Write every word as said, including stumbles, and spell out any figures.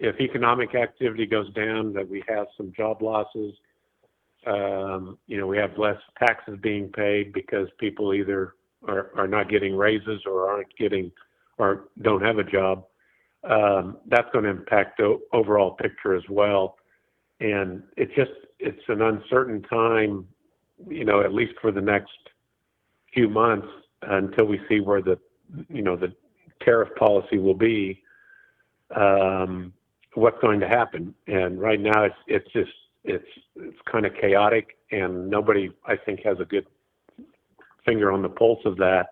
if economic activity goes down, that we have some job losses. Um, you know, we have less taxes being paid because people either are, are not getting raises or aren't getting or don't have a job. Um, that's going to impact the overall picture as well. And it's just, it's an uncertain time, you know, at least for the next few months until we see where the, you know, the tariff policy will be, um, what's going to happen. And right now it's, it's just, it's, it's kind of chaotic, and nobody, I think, has a good finger on the pulse of that.